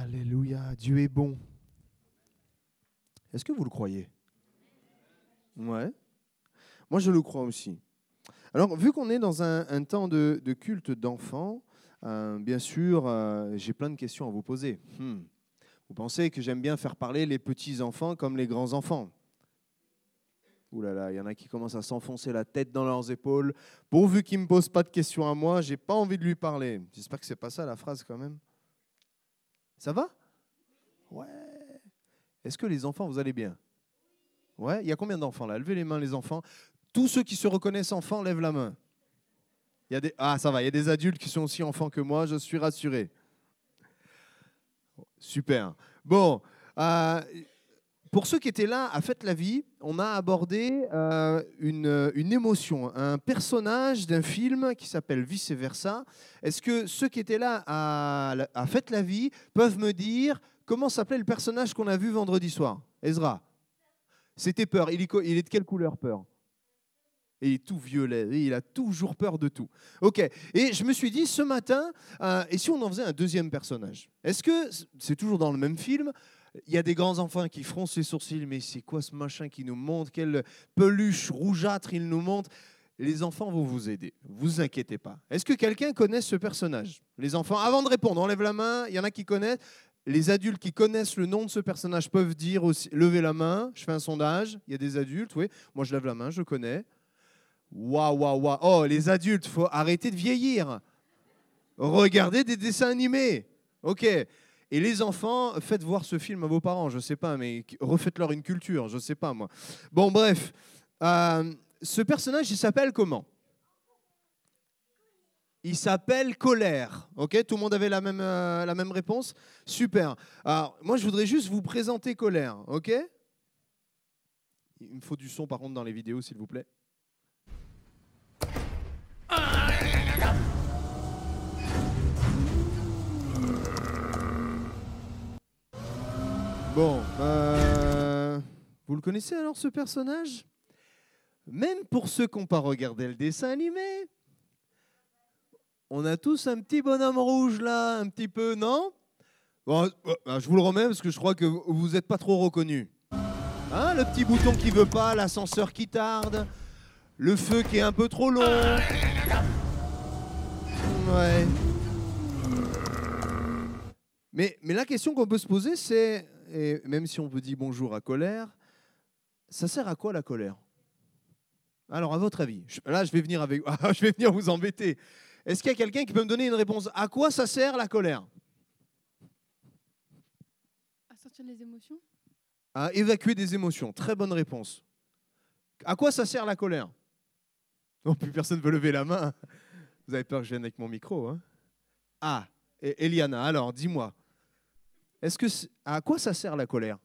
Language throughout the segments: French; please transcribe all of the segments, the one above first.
Alléluia, Dieu est bon. Est-ce que vous le croyez? Ouais. Moi, je le crois aussi. Alors, vu qu'on est dans un temps de culte d'enfants, bien sûr, j'ai plein de questions à vous poser. Vous pensez que j'aime bien faire parler les petits-enfants comme les grands-enfants? Ouh là là, il y en a qui commencent à s'enfoncer la tête dans leurs épaules. Pourvu qu'ils ne me posent pas de questions à moi, je n'ai pas envie de lui parler. J'espère que ce n'est pas ça la phrase quand même. Ça va? Ouais. Est-ce que les enfants, vous allez bien? Ouais. Il y a combien d'enfants là? Levez les mains les enfants. Tous ceux qui se reconnaissent enfants, lèvent la main. Il y a des... Ah, ça va, il y a des adultes qui sont aussi enfants que moi, je suis rassuré. Super. Bon, pour ceux qui étaient là à Fête la Vie, on a abordé une émotion, un personnage d'un film qui s'appelle Vice Versa. Est-ce que ceux qui étaient là à Fête la Vie peuvent me dire comment s'appelait le personnage qu'on a vu vendredi soir? Ezra. C'était Peur. Il est de quelle couleur, Peur? Et il est tout violet, et il a toujours peur de tout. Ok, et je me suis dit ce matin, et si on en faisait un deuxième personnage? Est-ce que, c'est toujours dans le même film, il y a des grands enfants qui froncent les sourcils, mais c'est quoi ce machin qui nous montre? Quelle peluche rougeâtre il nous montre? Les enfants vont vous aider, vous inquiétez pas. Est-ce que quelqu'un connaît ce personnage? Les enfants, avant de répondre, on lève la main, il y en a qui connaissent. Les adultes qui connaissent le nom de ce personnage peuvent dire aussi, levez la main, je fais un sondage, il y a des adultes, oui, moi je lève la main, je connais. Waouh, waouh, waouh. Oh, les adultes, il faut arrêter de vieillir. Regardez des dessins animés. OK. Et les enfants, faites voir ce film à vos parents, je ne sais pas, mais refaites-leur une culture, je ne sais pas moi. Bon, bref. Ce personnage, il s'appelle comment? Il s'appelle Colère. OK, tout le monde avait la même réponse? Super. Alors, moi, je voudrais juste vous présenter Colère. OK? Il me faut du son, par contre, dans les vidéos, s'il vous plaît. Bon, vous le connaissez alors ce personnage? Même pour ceux qui n'ont pas regardé le dessin animé, on a tous un petit bonhomme rouge là, un petit peu, non? Bon, je vous le remets parce que je crois que vous n'êtes pas trop reconnu. Hein, le petit bouton qui veut pas, l'ascenseur qui tarde, le feu qui est un peu trop long. Ouais. Mais la question qu'on peut se poser, c'est, et même si on peut dire bonjour à Colère, ça sert à quoi la colère? Alors, à votre avis, là, je vais venir vous embêter. Est-ce qu'il y a quelqu'un qui peut me donner une réponse? À quoi ça sert la colère? À sortir les émotions? À évacuer des émotions. Très bonne réponse. À quoi ça sert la colère? Non, plus personne ne veut lever la main. Vous avez peur que je vienne avec mon micro, hein? Ah, et Eliana, alors, dis-moi. À quoi ça sert la colère?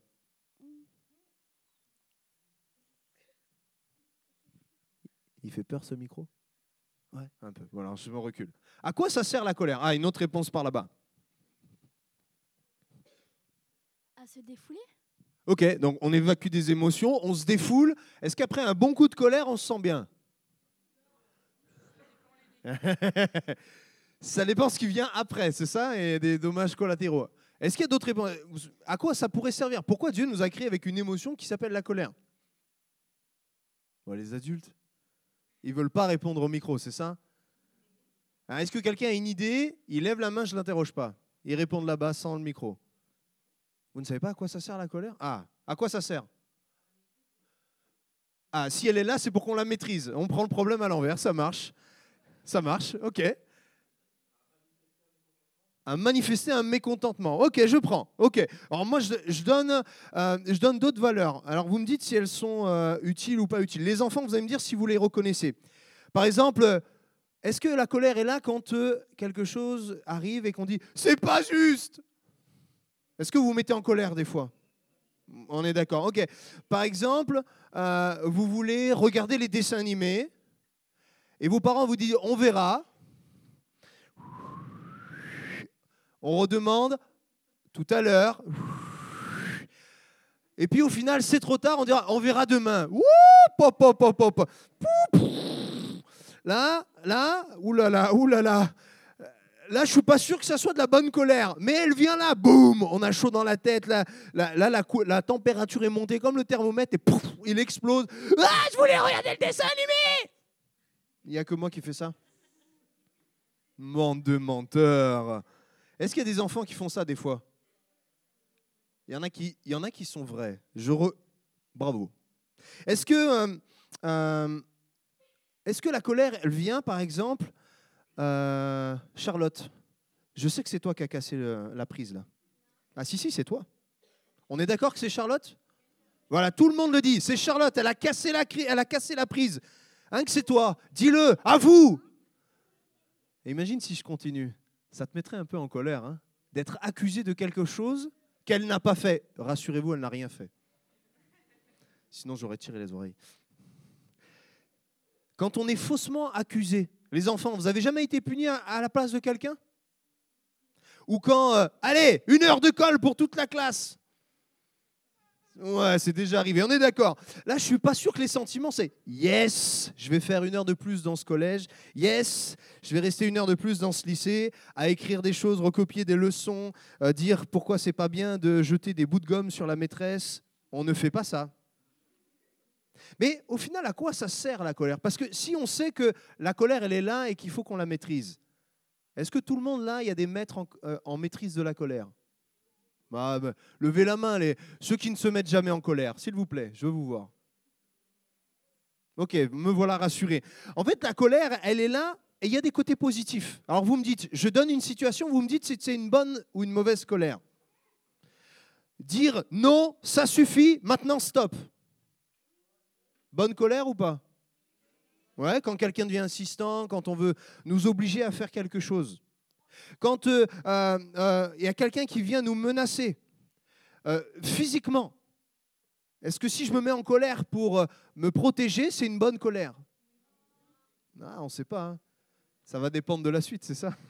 Il fait peur ce micro? Ouais, un peu. Voilà, je me recule. À quoi ça sert la colère? Ah, une autre réponse par là-bas. À se défouler? Ok, donc on évacue des émotions, on se défoule. Est-ce qu'après un bon coup de colère, on se sent bien? Ça dépend ce qui vient après, c'est ça? Et des dommages collatéraux. Est-ce qu'il y a d'autres réponses? À quoi ça pourrait servir? Pourquoi Dieu nous a créés avec une émotion qui s'appelle la colère? Bon, les adultes, ils ne veulent pas répondre au micro, c'est ça? Est-ce que quelqu'un a une idée? Il lève la main, je ne l'interroge pas. Il répond là-bas sans le micro. Vous ne savez pas à quoi ça sert la colère? Ah, à quoi ça sert? Ah, si elle est là, c'est pour qu'on la maîtrise. On prend le problème à l'envers, ça marche. Ça marche, ok. À manifester un mécontentement. Ok, je prends. Ok. Alors moi, je donne d'autres valeurs. Alors vous me dites si elles sont utiles ou pas utiles. Les enfants, vous allez me dire si vous les reconnaissez. Par exemple, est-ce que la colère est là quand quelque chose arrive et qu'on dit « c'est pas juste » ? Est-ce que vous vous mettez en colère des fois? On est d'accord. Ok. Par exemple, vous voulez regarder les dessins animés et vos parents vous disent « on verra ». On redemande tout à l'heure. Et puis au final, c'est trop tard, on verra demain. Ouh, pop, pop, pop, pop. Là, oulala, oulala. Là, je suis pas sûr que ça soit de la bonne colère, mais elle vient là, boum, on a chaud dans la tête, la température est montée comme le thermomètre et pouf, il explose. Ah, je voulais regarder le dessin animé. Il n'y a que moi qui fais ça. Bande de menteurs. Est-ce qu'il y a des enfants qui font ça des fois? Il y en a qui sont vrais. Bravo. Est-ce que la colère, elle vient, par exemple, Charlotte, je sais que c'est toi qui as cassé la prise, là. Ah si, c'est toi. On est d'accord que c'est Charlotte? Voilà, tout le monde le dit. C'est Charlotte, elle a cassé la prise. Hein, que c'est toi. Dis-le, à vous. Et imagine si je continue. Ça te mettrait un peu en colère, hein, d'être accusé de quelque chose qu'elle n'a pas fait. Rassurez-vous, elle n'a rien fait. Sinon, j'aurais tiré les oreilles. Quand on est faussement accusé, les enfants, vous avez jamais été punis à la place de quelqu'un? Ou quand, allez, 1 heure de colle pour toute la classe. Ouais, c'est déjà arrivé, on est d'accord. Là, je ne suis pas sûr que les sentiments, c'est « Yes, je vais faire 1 heure de plus dans ce collège. Yes, je vais rester 1 heure de plus dans ce lycée, à écrire des choses, recopier des leçons, dire pourquoi c'est pas bien de jeter des bouts de gomme sur la maîtresse. » On ne fait pas ça. Mais au final, à quoi ça sert la colère? Parce que si on sait que la colère, elle est là et qu'il faut qu'on la maîtrise, est-ce que tout le monde là, il y a des maîtres en maîtrise de la colère? Levez la main, ceux qui ne se mettent jamais en colère, s'il vous plaît, je veux vous voir. Ok, me voilà rassuré. En fait, la colère, elle est là et il y a des côtés positifs. Alors vous me dites, je donne une situation, vous me dites si c'est une bonne ou une mauvaise colère. Dire non, ça suffit, maintenant stop. Bonne colère ou pas? Ouais, quand quelqu'un devient insistant, quand on veut nous obliger à faire quelque chose. Quand il y a quelqu'un qui vient nous menacer physiquement, est-ce que si je me mets en colère pour me protéger, c'est une bonne colère? On ne sait pas. Hein. Ça va dépendre de la suite, c'est ça?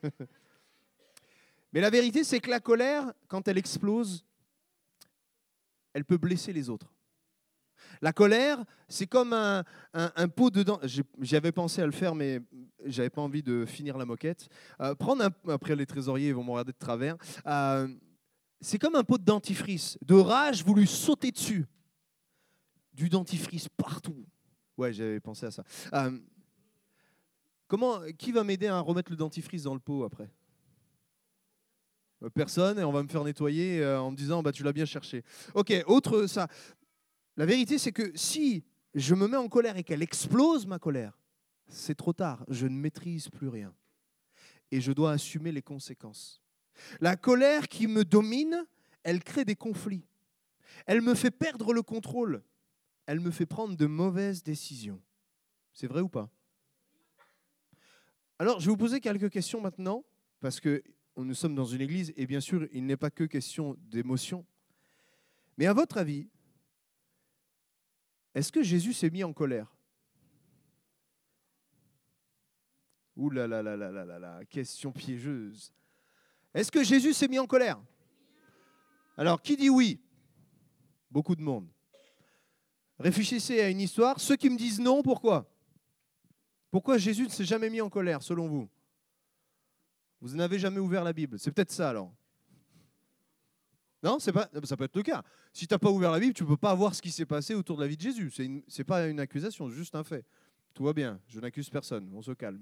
Mais la vérité, c'est que la colère, quand elle explose, elle peut blesser les autres. La colère, c'est comme un pot de dents. J'avais pensé à le faire, mais je n'avais pas envie de finir la moquette. Après, les trésoriers vont me regarder de travers. C'est comme un pot de dentifrice. De rage, vous lui sautez dessus. Du dentifrice partout. Ouais, j'avais pensé à ça. Qui va m'aider à remettre le dentifrice dans le pot après? Personne, et on va me faire nettoyer en me disant tu l'as bien cherché. Ok, autre ça. La vérité, c'est que si je me mets en colère et qu'elle explose ma colère, c'est trop tard. Je ne maîtrise plus rien. Et je dois assumer les conséquences. La colère qui me domine, elle crée des conflits. Elle me fait perdre le contrôle. Elle me fait prendre de mauvaises décisions. C'est vrai ou pas? Alors, je vais vous poser quelques questions maintenant, parce que nous sommes dans une église, et bien sûr, il n'est pas que question d'émotion. Mais à votre avis, est-ce que Jésus s'est mis en colère? Ouh là là là là là là là, question piégeuse. Est-ce que Jésus s'est mis en colère? Alors, qui dit oui? Beaucoup de monde. Réfléchissez à une histoire. Ceux qui me disent non, pourquoi? Pourquoi Jésus ne s'est jamais mis en colère, selon vous? Vous n'avez jamais ouvert la Bible. C'est peut-être ça, alors. Non, ça peut être le cas. Si tu n'as pas ouvert la Bible, tu ne peux pas voir ce qui s'est passé autour de la vie de Jésus. Ce n'est pas une accusation, c'est juste un fait. Tout va bien, je n'accuse personne, on se calme.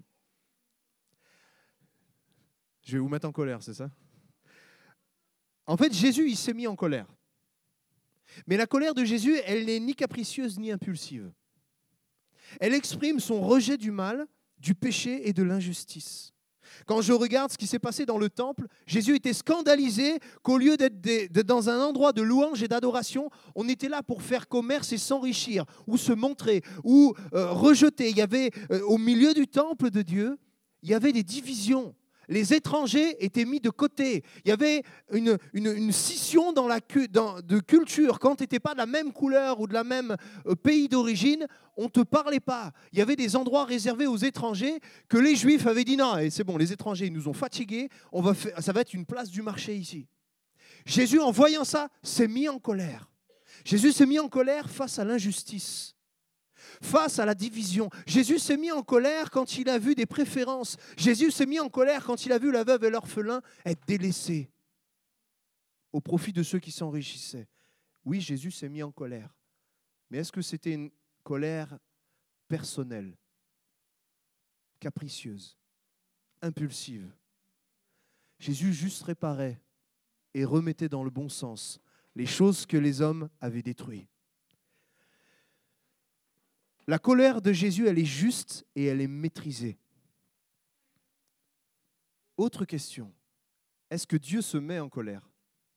Je vais vous mettre en colère, c'est ça? En fait, Jésus, il s'est mis en colère. Mais la colère de Jésus, elle n'est ni capricieuse ni impulsive. Elle exprime son rejet du mal, du péché et de l'injustice. Quand je regarde ce qui s'est passé dans le temple, Jésus était scandalisé qu'au lieu d'être dans un endroit de louange et d'adoration, on était là pour faire commerce et s'enrichir, ou se montrer, ou rejeter. Il y avait, au milieu du temple de Dieu, il y avait des divisions. Les étrangers étaient mis de côté. Il y avait une scission de culture. Quand tu n'étais pas de la même couleur ou de la même pays d'origine, on ne te parlait pas. Il y avait des endroits réservés aux étrangers que les Juifs avaient dit non, c'est bon, les étrangers ils nous ont fatigués, ça va être une place du marché ici. Jésus, en voyant ça, s'est mis en colère. Jésus s'est mis en colère face à l'injustice. face à la division. Jésus s'est mis en colère quand il a vu des préférences. Jésus s'est mis en colère quand il a vu la veuve et l'orphelin être délaissés au profit de ceux qui s'enrichissaient. Oui, Jésus s'est mis en colère. Mais est-ce que c'était une colère personnelle, capricieuse, impulsive? Jésus juste réparait et remettait dans le bon sens les choses que les hommes avaient détruites. La colère de Jésus, elle est juste et elle est maîtrisée. Autre question, est-ce que Dieu se met en colère?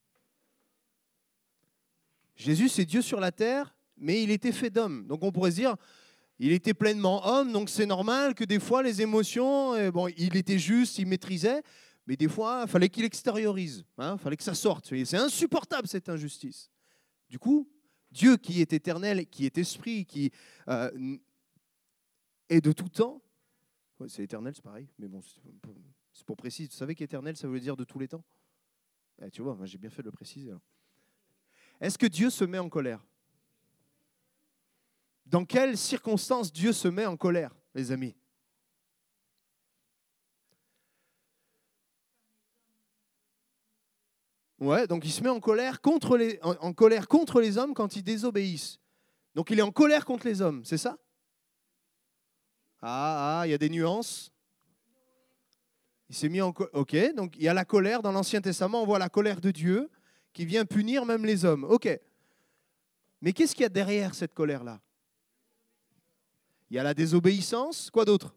Jésus, c'est Dieu sur la terre, mais il était fait d'homme. Donc on pourrait se dire, il était pleinement homme, donc c'est normal que des fois les émotions, il était juste, il maîtrisait, mais des fois, il fallait qu'il extériorise, il fallait que ça sorte. C'est insupportable cette injustice. Du coup, Dieu qui est éternel, qui est esprit, qui est de tout temps, c'est éternel, c'est pareil, mais bon, c'est pour préciser. Vous savez qu'éternel, ça veut dire de tous les temps? Tu vois, moi, j'ai bien fait de le préciser. Alors. Est-ce que Dieu se met en colère? Dans quelles circonstances Dieu se met en colère, les amis? Ouais, donc il se met en colère contre les hommes quand ils désobéissent. Donc il est en colère contre les hommes, c'est ça? Il y a des nuances. Il s'est mis en colère. Ok, donc il y a la colère dans l'Ancien Testament, on voit la colère de Dieu qui vient punir même les hommes. Ok. Mais qu'est-ce qu'il y a derrière cette colère-là? Il y a la désobéissance, quoi d'autre?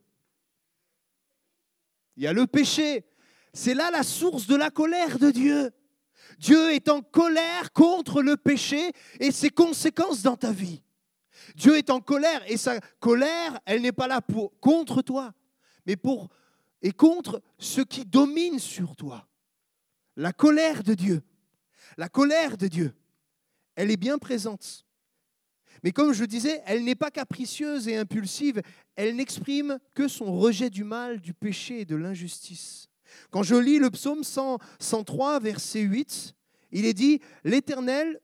Il y a le péché. C'est là la source de la colère de Dieu. Dieu est en colère contre le péché et ses conséquences dans ta vie. Dieu est en colère et sa colère, elle n'est pas là contre toi, mais contre ce qui domine sur toi. La colère de Dieu. La colère de Dieu, elle est bien présente. Mais comme je disais, elle n'est pas capricieuse et impulsive. Elle n'exprime que son rejet du mal, du péché et de l'injustice. Quand je lis le psaume 103, verset 8, il est dit « L'Éternel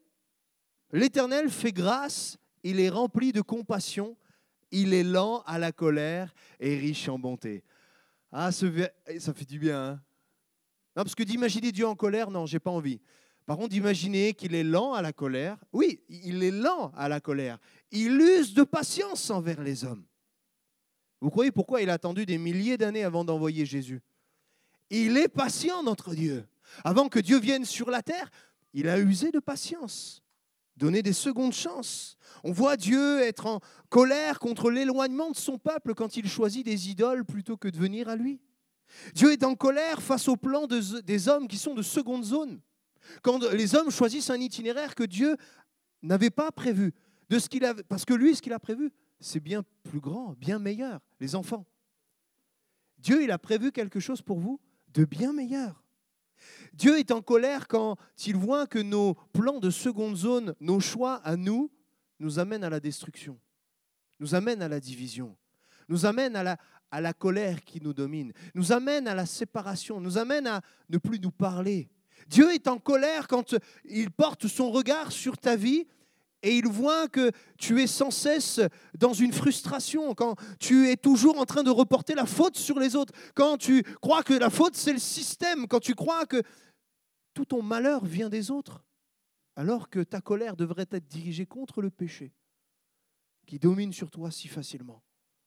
fait grâce, il est rempli de compassion, il est lent à la colère et riche en bonté. » Ah, ça fait du bien. Hein? Non, parce que d'imaginer Dieu en colère, non, j'ai pas envie. Par contre, d'imaginer qu'il est lent à la colère, oui, il est lent à la colère. Il use de patience envers les hommes. Vous croyez pourquoi il a attendu des milliers d'années avant d'envoyer Jésus? Il est patient, notre Dieu. Avant que Dieu vienne sur la terre, il a usé de patience, donné des secondes chances. On voit Dieu être en colère contre l'éloignement de son peuple quand il choisit des idoles plutôt que de venir à lui. Dieu est en colère face au plan des hommes qui sont de seconde zone. Quand les hommes choisissent un itinéraire que Dieu n'avait pas prévu, parce que lui, ce qu'il a prévu, c'est bien plus grand, bien meilleur, les enfants. Dieu, il a prévu quelque chose pour vous de bien meilleur. Dieu est en colère quand il voit que nos plans de seconde zone, nos choix à nous amènent à la destruction, nous amènent à la division, nous amènent à la colère qui nous domine, nous amènent à la séparation, nous amènent à ne plus nous parler. Dieu est en colère quand il porte son regard sur ta vie et il voit que tu es sans cesse dans une frustration, quand tu es toujours en train de reporter la faute sur les autres, quand tu crois que la faute c'est le système, quand tu crois que tout ton malheur vient des autres, alors que ta colère devrait être dirigée contre le péché qui domine sur toi si facilement.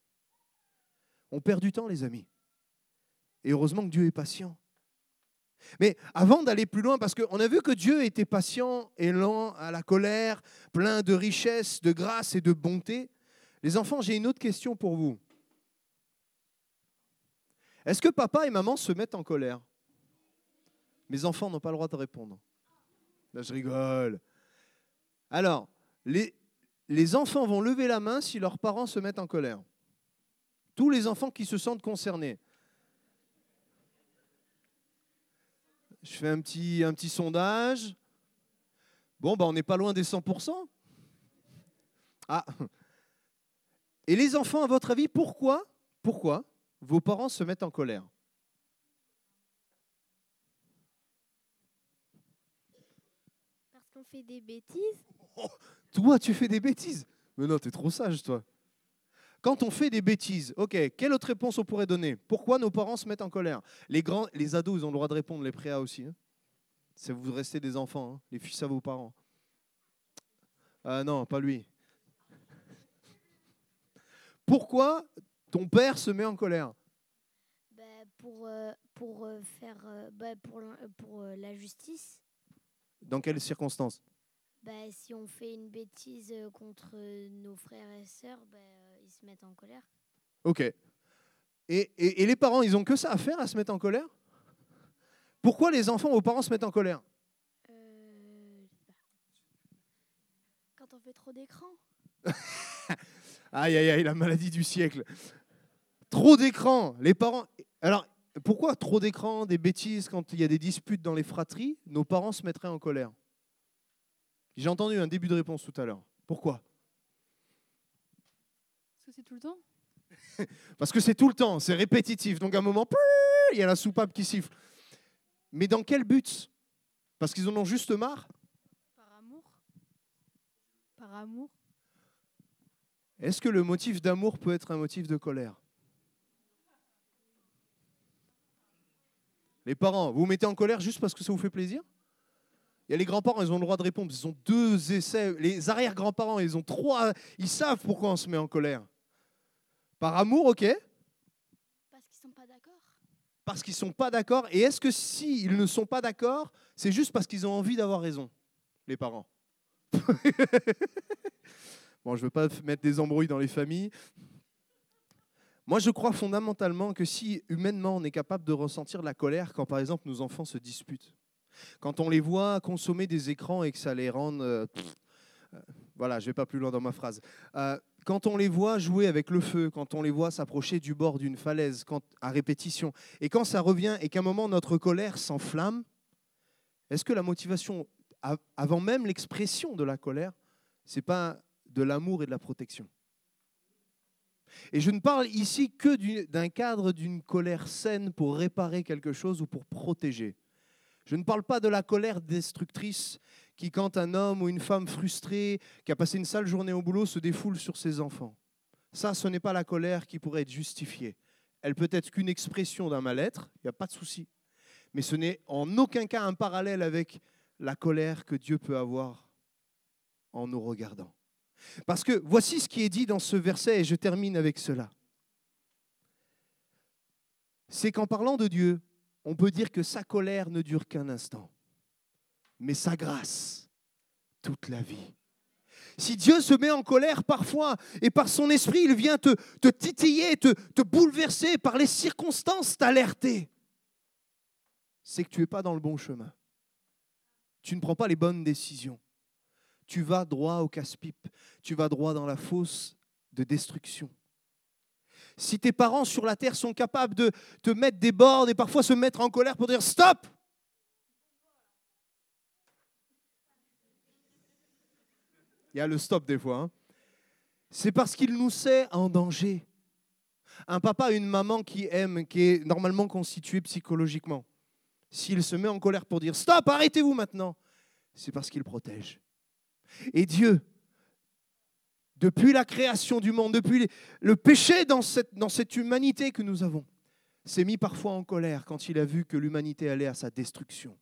On perd du temps, les amis. Et heureusement que Dieu est patient. Mais avant d'aller plus loin, parce qu'on a vu que Dieu était patient et lent à la colère, plein de richesse, de grâce et de bonté, les enfants, j'ai une autre question pour vous. Est-ce que papa et maman se mettent en colère? Mes enfants n'ont pas le droit de répondre. Là, je rigole. Alors, les enfants vont lever la main si leurs parents se mettent en colère. Tous les enfants qui se sentent concernés. Je fais un petit sondage. Bon, on n'est pas loin des 100%. Ah. Et les enfants, à votre avis, pourquoi vos parents se mettent en colère? Parce qu'on fait des bêtises. Oh, toi, tu fais des bêtises. Mais non, t'es trop sage, toi. Quand on fait des bêtises, ok, quelle autre réponse on pourrait donner? Pourquoi nos parents se mettent en colère? Les ados, ils ont le droit de répondre, les préas aussi. Hein. C'est vous restez des enfants, hein, les fils à vos parents. Ah non, pas lui. Pourquoi ton père se met en colère? Pour la justice. Dans quelles circonstances? Si on fait une bêtise contre nos frères et sœurs, ils se mettent en colère. Ok. Et les parents, ils ont que ça à faire, à se mettre en colère? Pourquoi les enfants, vos parents se mettent en colère? Quand on fait trop d'écran. Aïe, aïe, aïe, la maladie du siècle. Trop d'écran, les parents... Alors, pourquoi trop d'écran, des bêtises, quand il y a des disputes dans les fratries, nos parents se mettraient en colère? J'ai entendu un début de réponse tout à l'heure. Pourquoi? Parce que c'est tout le temps. Parce que c'est tout le temps, c'est répétitif. Donc à un moment, il y a la soupape qui siffle. Mais dans quel but? Parce qu'ils en ont juste marre? Par amour. Par amour. Est-ce que le motif d'amour peut être un motif de colère? Les parents, vous vous mettez en colère juste parce que ça vous fait plaisir? Il y a les grands-parents, ils ont le droit de répondre. Ils ont 2 essais. Les arrière-grands-parents, ils ont 3. Ils savent pourquoi on se met en colère. Par amour, ok? Parce qu'ils sont pas d'accord. Parce qu'ils ne sont pas d'accord. Et est-ce que s'ils ne sont pas d'accord, c'est juste parce qu'ils ont envie d'avoir raison, les parents? Bon, je ne veux pas mettre des embrouilles dans les familles. Moi, je crois fondamentalement que si, humainement, on est capable de ressentir de la colère quand, par exemple, nos enfants se disputent, quand on les voit consommer des écrans et que ça les rende... voilà, je ne vais pas plus loin dans ma phrase. Quand on les voit jouer avec le feu, quand on les voit s'approcher du bord d'une falaise à répétition, et quand ça revient et qu'à un moment, notre colère s'enflamme, est-ce que la motivation, avant même l'expression de la colère, ce n'est pas de l'amour et de la protection? Et je ne parle ici que d'un cadre d'une colère saine pour réparer quelque chose ou pour protéger. Je ne parle pas de la colère destructrice qui, quand un homme ou une femme frustrée, qui a passé une sale journée au boulot, se défoule sur ses enfants. Ça, ce n'est pas la colère qui pourrait être justifiée. Elle peut être qu'une expression d'un mal-être, il n'y a pas de souci. Mais ce n'est en aucun cas un parallèle avec la colère que Dieu peut avoir en nous regardant. Parce que voici ce qui est dit dans ce verset, et je termine avec cela. C'est qu'en parlant de Dieu, on peut dire que sa colère ne dure qu'un instant, mais sa grâce, toute la vie. Si Dieu se met en colère parfois, et par son esprit, il vient te titiller, te bouleverser, par les circonstances, t'alerter, c'est que tu n'es pas dans le bon chemin. Tu ne prends pas les bonnes décisions. Tu vas droit au casse-pipe. Tu vas droit dans la fosse de destruction. Si tes parents sur la terre sont capables de te mettre des bornes et parfois se mettre en colère pour dire « Stop !» Il y a le stop des fois. Hein. C'est parce qu'il nous sait en danger. Un papa, une maman qui aime, qui est normalement constituée psychologiquement, s'il se met en colère pour dire « Stop, arrêtez-vous maintenant !» c'est parce qu'il protège. Et Dieu, depuis la création du monde, depuis le péché dans cette humanité que nous avons, s'est mis parfois en colère quand il a vu que l'humanité allait à sa destruction.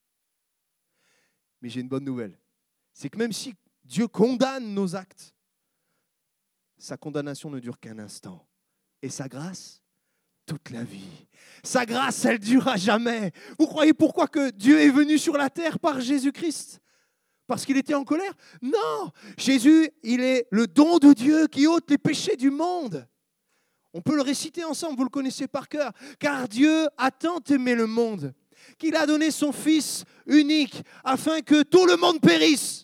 Mais j'ai une bonne nouvelle, c'est que même si Dieu condamne nos actes, sa condamnation ne dure qu'un instant. Et sa grâce, toute la vie. Sa grâce, elle dure à jamais. Vous croyez pourquoi que Dieu est venu sur la terre par Jésus-Christ ? Parce qu'il était en colère? Non, Jésus, il est le don de Dieu qui ôte les péchés du monde. On peut le réciter ensemble, vous le connaissez par cœur. Car Dieu a tant aimé le monde qu'il a donné son Fils unique afin que tout le monde périsse.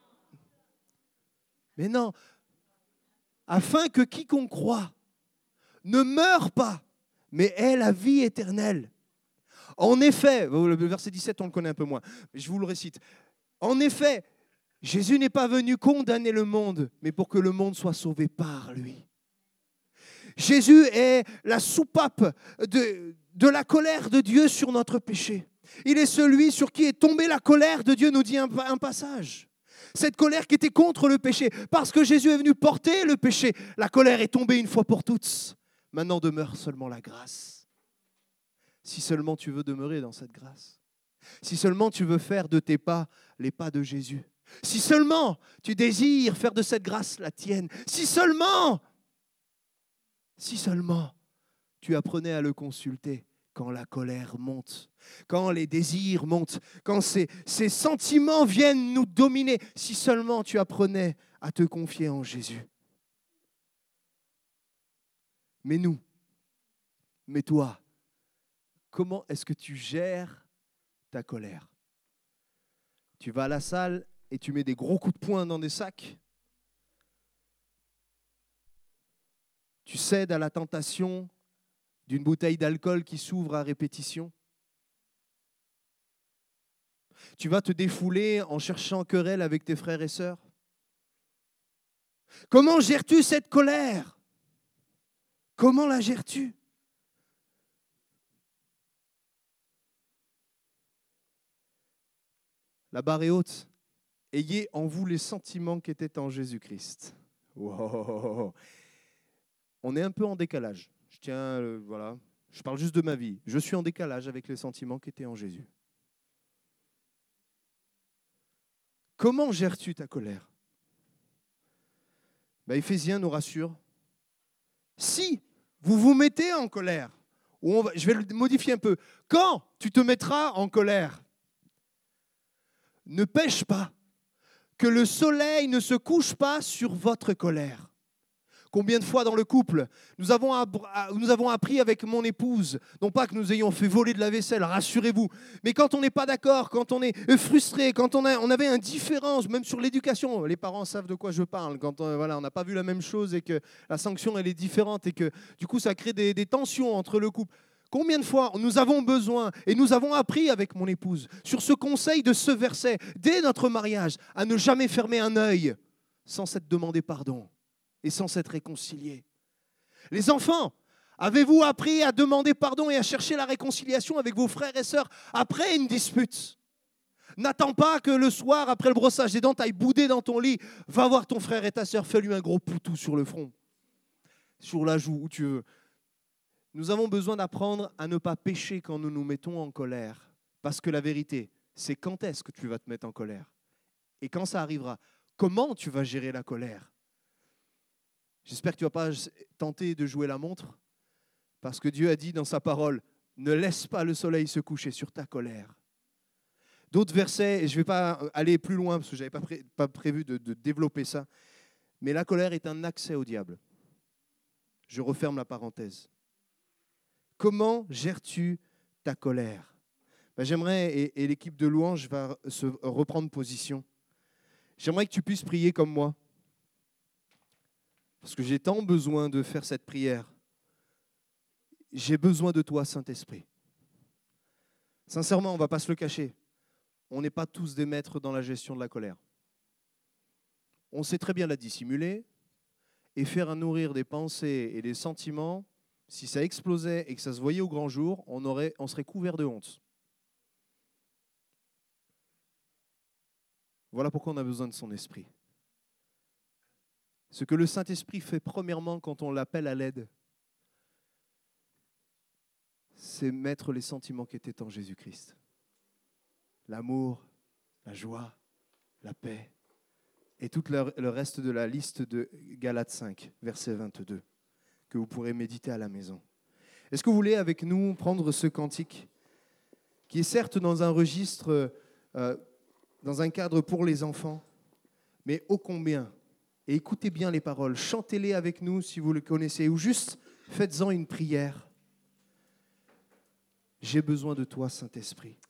Mais non, afin que quiconque croit ne meure pas, mais ait la vie éternelle. En effet, le verset 17, on le connaît un peu moins, mais je vous le récite. En effet, Jésus n'est pas venu condamner le monde, mais pour que le monde soit sauvé par lui. Jésus est la soupape de la colère de Dieu sur notre péché. Il est celui sur qui est tombée la colère de Dieu, nous dit un passage. Cette colère qui était contre le péché. Parce que Jésus est venu porter le péché, la colère est tombée une fois pour toutes. Maintenant demeure seulement la grâce. Si seulement tu veux demeurer dans cette grâce. Si seulement tu veux faire de tes pas les pas de Jésus. Si seulement tu désires faire de cette grâce la tienne. Si seulement tu apprenais à le consulter quand la colère monte, quand les désirs montent, quand ces sentiments viennent nous dominer. Si seulement tu apprenais à te confier en Jésus. Mais nous, mais toi, comment est-ce que tu gères ta colère? Tu vas à la salle et tu mets des gros coups de poing dans des sacs? Tu cèdes à la tentation d'une bouteille d'alcool qui s'ouvre à répétition? Tu vas te défouler en cherchant querelle avec tes frères et sœurs? Comment gères-tu cette colère? Comment la gères-tu? La barre est haute. Ayez en vous les sentiments qui étaient en Jésus-Christ. Wow. On est un peu en décalage. Voilà. Je parle juste de ma vie. Je suis en décalage avec les sentiments qui étaient en Jésus. Comment gères-tu ta colère? Éphésiens nous rassure. Si vous vous mettez en colère, je vais le modifier un peu. Quand tu te mettras en colère, ne pêche pas, que le soleil ne se couche pas sur votre colère. Combien de fois dans le couple, nous avons appris avec mon épouse, non pas que nous ayons fait voler de la vaisselle, rassurez-vous, mais quand on n'est pas d'accord, quand on est frustré, quand on avait une différence, même sur l'éducation, les parents savent de quoi je parle, quand on n'a pas vu la même chose et que la sanction elle est différente et que du coup ça crée des tensions entre le couple. Combien de fois nous avons besoin, et nous avons appris avec mon épouse, sur ce conseil de ce verset, dès notre mariage, à ne jamais fermer un œil sans s'être demandé pardon et sans s'être réconcilié. Les enfants, avez-vous appris à demander pardon et à chercher la réconciliation avec vos frères et sœurs après une dispute? N'attends pas que le soir, après le brossage des dents, tu ailles bouder dans ton lit. Va voir ton frère et ta sœur, fais-lui un gros poutou sur le front, sur la joue, où tu veux. Nous avons besoin d'apprendre à ne pas pécher quand nous nous mettons en colère. Parce que la vérité, c'est quand est-ce que tu vas te mettre en colère? Et quand ça arrivera, comment tu vas gérer la colère? J'espère que tu ne vas pas tenter de jouer la montre. Parce que Dieu a dit dans sa parole, ne laisse pas le soleil se coucher sur ta colère. D'autres versets, et je ne vais pas aller plus loin parce que je n'avais pas prévu de développer ça, mais la colère est un accès au diable. Je referme la parenthèse. Comment gères-tu ta colère? J'aimerais, et l'équipe de louange va se reprendre position, j'aimerais que tu puisses prier comme moi. Parce que j'ai tant besoin de faire cette prière. J'ai besoin de toi, Saint-Esprit. Sincèrement, on ne va pas se le cacher. On n'est pas tous des maîtres dans la gestion de la colère. On sait très bien la dissimuler et faire nourrir des pensées et des sentiments. Si ça explosait et que ça se voyait au grand jour, on serait couvert de honte. Voilà pourquoi on a besoin de son esprit. Ce que le Saint-Esprit fait premièrement quand on l'appelle à l'aide, c'est mettre les sentiments qui étaient en Jésus-Christ. L'amour, la joie, la paix et tout le reste de la liste de Galates 5, verset 22. Que vous pourrez méditer à la maison. Est-ce que vous voulez avec nous prendre ce cantique qui est certes dans un registre, dans un cadre pour les enfants, mais ô combien, et écoutez bien les paroles, chantez-les avec nous si vous le connaissez, ou juste faites-en une prière. J'ai besoin de toi, Saint-Esprit.